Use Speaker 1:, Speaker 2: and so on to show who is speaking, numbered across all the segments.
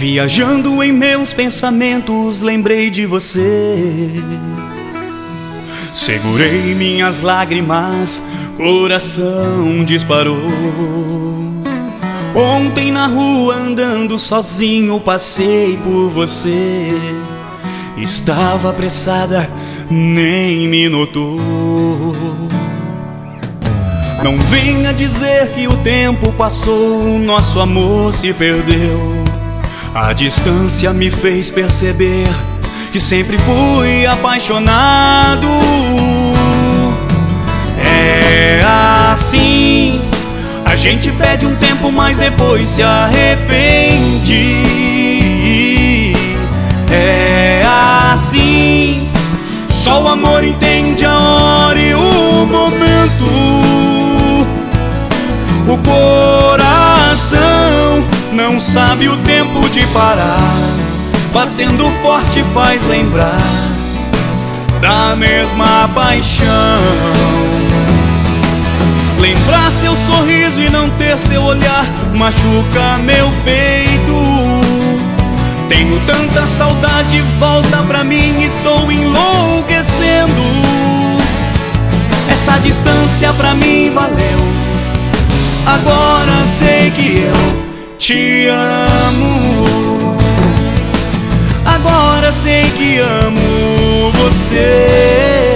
Speaker 1: Viajando em meus pensamentos, lembrei de você. Segurei minhas lágrimas, coração disparou. Ontem na rua andando sozinho, passei por você. Estava apressada, nem me notou. Não venha dizer que o tempo passou, nosso amor se perdeu. A distância me fez perceber que sempre fui apaixonado. É assim, a gente pede um tempo, mas depois se arrepende. É assim, só o amor entende a hora e o momento. O coração não sabe o tempo de parar, batendo forte faz lembrar da mesma paixão. Lembrar seu sorriso e não ter seu olhar machuca meu peito. Tenho tanta saudade, volta pra mim, estou enlouquecendo. Essa distância pra mim valeu. Agora sei que eu te amo. Agora sei que amo você.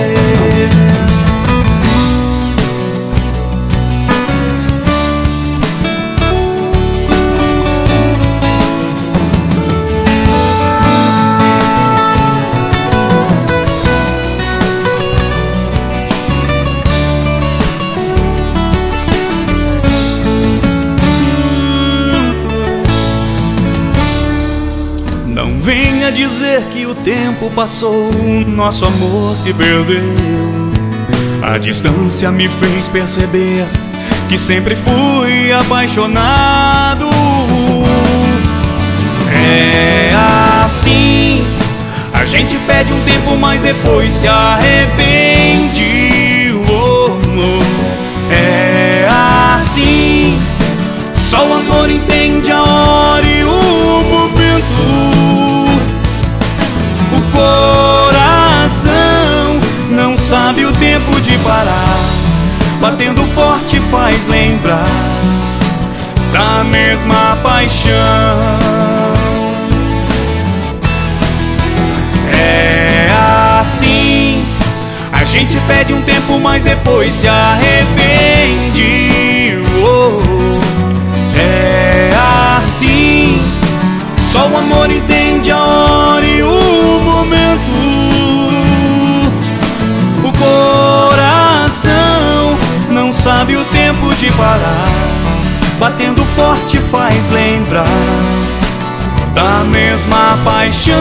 Speaker 1: Não venha dizer que o tempo passou, nosso amor se perdeu. A distância me fez perceber que sempre fui apaixonado. É assim, a gente pede um tempo, mas depois se arrepende. É assim, só o amor entende a hora e o momento. O coração não sabe o tempo de parar, batendo forte faz lembrar da mesma paixão. É assim, a gente pede um tempo, mas depois se arrepende. É assim, só o amor entende a hora e o momento. O coração não sabe o tempo de parar, batendo forte faz lembrar da mesma paixão.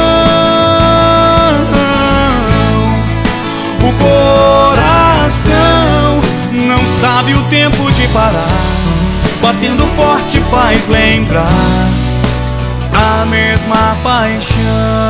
Speaker 1: O coração não sabe o tempo de parar, batendo forte faz lembrar a mesma paixão.